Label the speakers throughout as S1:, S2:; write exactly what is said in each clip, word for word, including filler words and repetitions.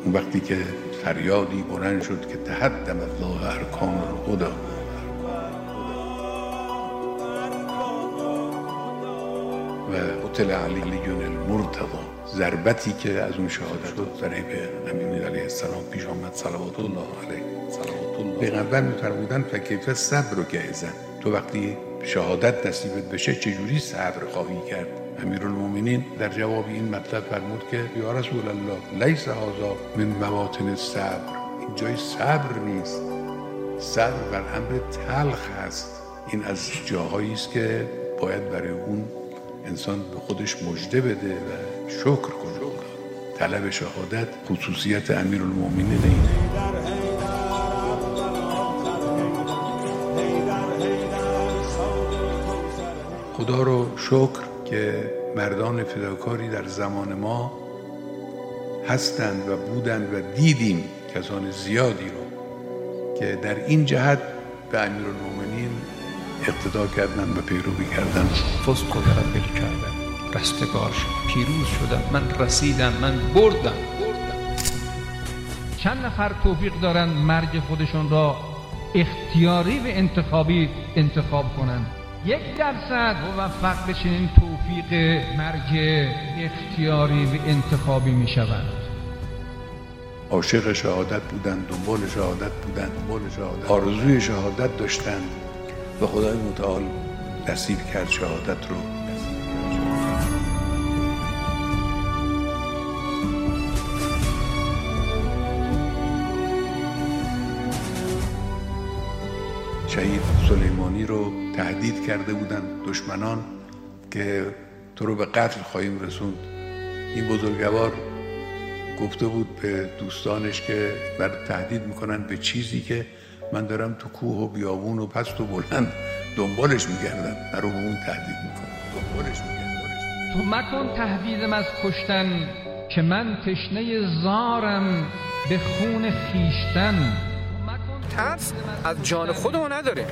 S1: اون وقتی که فریادی بلند شد که تهدم الله ارکان الهدی و قتل علی المرتضی، ضربتی که از اون شهادت شد ضریب امین علیه السلام پیش آمد صلوات الله علیه صلوات الله. پیغمبر می‌فرمودن فکیف صبر جایزه، تو وقتی شهادت نصیبت بشه چجوری صبر خواهی کرد؟ امیرالمومنین در جواب این مطلب فرمود که یا رسول الله لیس هذا من مواطن الصبر، این جای صبر نیست، صبر بر امر تلخ هست. این از جاهایی است که باید برای اون انسان به خودش مژده بده و شکر کنه. طلب شهادت خصوصیت امیرالمومنین اینه. خدا رو شکر که مردان فداکاری در زمان ما هستند و بودند و دیدیم کسان زیادی رو که در این جهت به امیرالمومنین اقتدا کردن و پیروی کردن.
S2: فوز قدرت بل کردم، رستگار شد، پیروز شدم، من رسیدم، من بردم.
S3: چند نفر توفیق دارن مرگ خودشون را اختیاری و انتخابی انتخاب کنن؟ یک درصد موفق به چنین توفیق مرگ اختیاری و انتخابی می شوند.
S1: عاشق شهادت بودند، دنبال شهادت بودند، دنبال شهادت آرزوی شهادت داشتند و خدای متعال نصیب کرد شهادت رو. شهید سلیمانی رو تهدید کرده بودند دشمنان که تو رو به قتل خواهیم رسوند. این بزرگوار گفته بود به دوستانش که بر تهدید میکنن به چیزی که من دارم تو کوه و بیابون و پست و بلند دنبالش میگردم، من رو به اون تهدید میکنم، دنبالش میگردم.
S3: تو مکن تهدیدم از کشتن که من تشنه زارم به خون خیشتن.
S2: ترس از جان خودمون نداریم.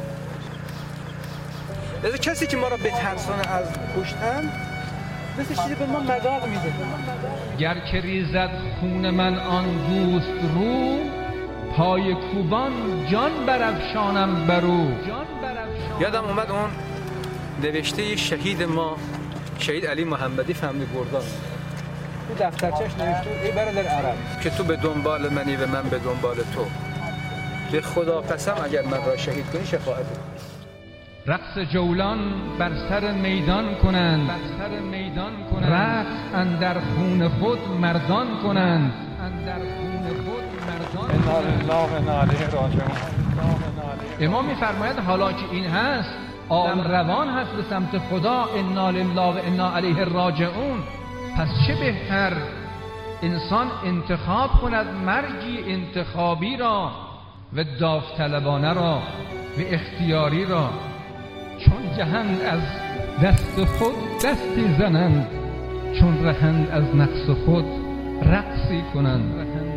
S2: از کسی که ما را بترسانه از کشتن مثل چیزی به ما مداد میده.
S3: گر که ریزد خون من آن دوست رو، پای کوبان جان برافشانم برو.
S2: یادم اومد اون نوشته شهید ما، شهید علی محمدی فهمی گردان، تو دفترچش نوشته ای برادر عرب که تو به دنبال منی و من به دنبال تو، به خدا قسم اگر من را شهید کنی شفاعت.
S3: رقص جولان بر سر میدان کنند، بر سر میدان کنند، رقص اندر خون خود مردان کنند، اندر خون خود مردان کنند.
S4: انا لله و انا الیه راجعون.
S3: امام میفرماید حالا که این هست، آدم روان هست به سمت خدا، انا لله و انا الیه راجعون، پس چه بهتر انسان انتخاب کند مرگی انتخابی را و داوطلبانه را و اختیاری را، چون جهند از دست خود دستی زنند، چون رهند از نقص خود رقصی کنند.